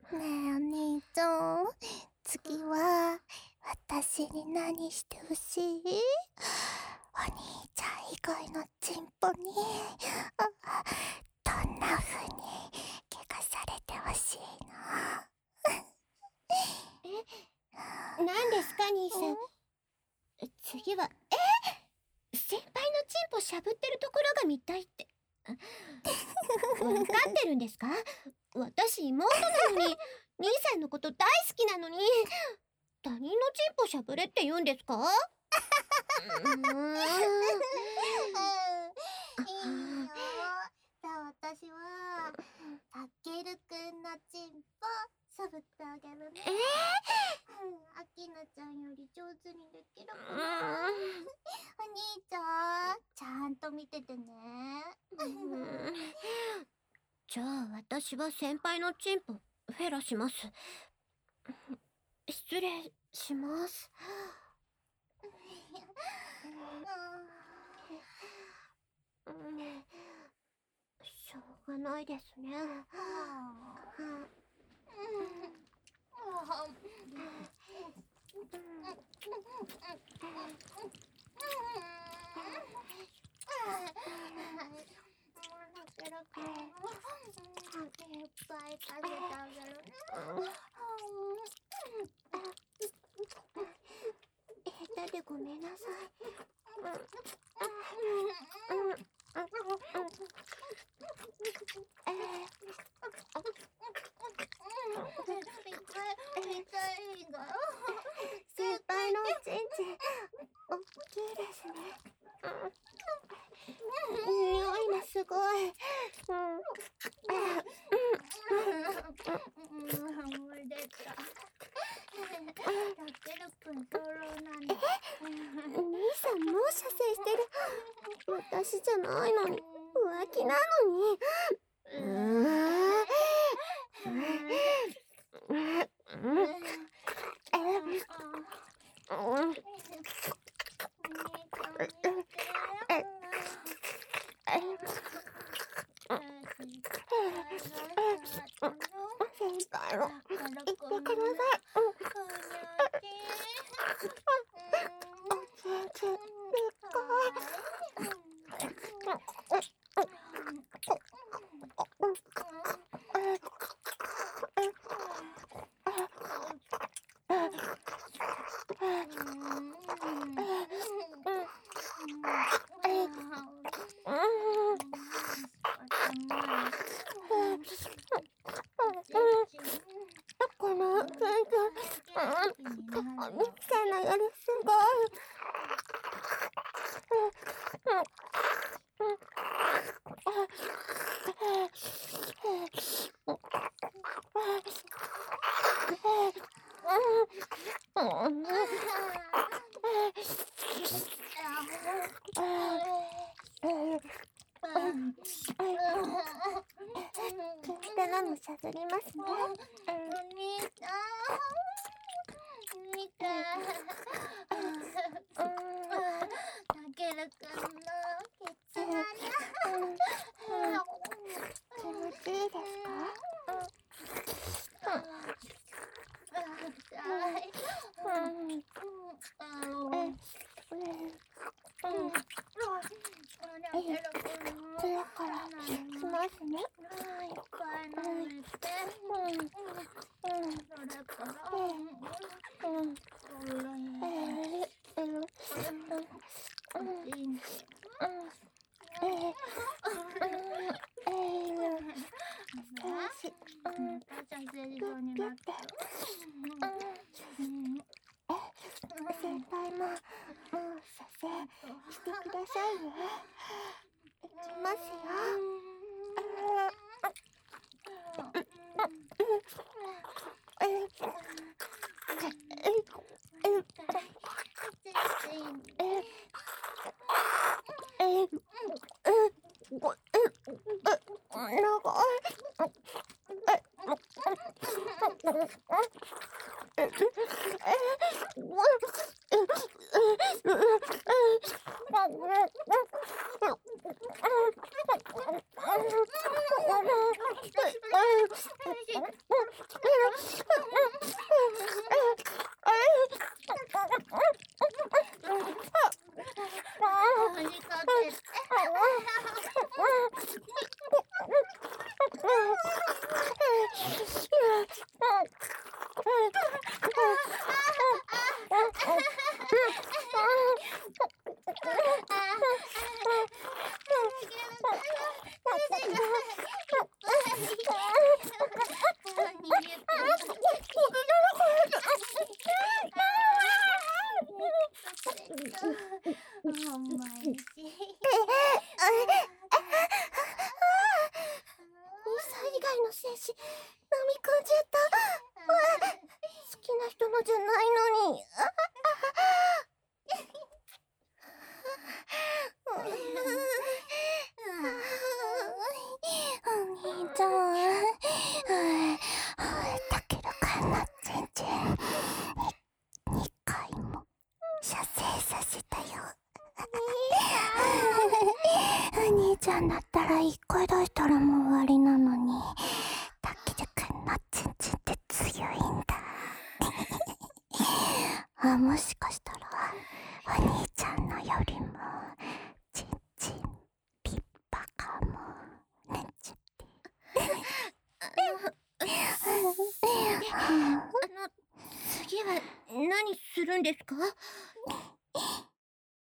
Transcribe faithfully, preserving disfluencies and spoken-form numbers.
ねえお兄ちゃん、次は私に何してほしい？お兄ちゃん以外のチンポにどんな風に怪我されてほしいの？ え、何ですか兄さん。次は、え先輩のチンポしゃぶってるところが見たいって。わかってるんですか？私妹なのに、兄さんのこと大好きなのに、他人のチンポしゃぶれって言うんですか？うーん。 いいよ。じゃあ私はたけるくんのチンポしゃぶってあげるね。 えー、 あきなちゃんより上手にできるかな。お兄ちゃん、ちゃんと見ててね。 じゃあ私は先輩のチンポフェラします。失礼します。しょうがないですね。 いっぱい食べてあげるね。 下手でごめんなさい。先輩のおちんちん大きいですね。匂いもすごい。 漏れ出た。たけるくんソロなんだ。 兄さんもう射精してる。私じゃないのに、浮気なのに。うーん。先輩の言ってください。おちんちんでっかい。このちんちん、ミキさんのよりすごい。汚のしゃずりますね。 お兄ちゃん、見て。たけるくんのケツだね。 気持ちいいですか？それからしますね。 いっぱい舐めて。それから先輩ももう射精してくださいね。いきますよ。 杯の精子飲み込んじゃった。わあ、好きな人のじゃないのに。あお兄ちゃん、たけるくんのちんちんにかいも射精させたよ。お兄ちゃんだったらいっかい出したらもう終わりなのに、たけるくんのちんちんって強いんだ。あ、もしかしたらお兄ちゃんのよりもちんちん立派かも。なんちゃって。 あの、次は何するんですか？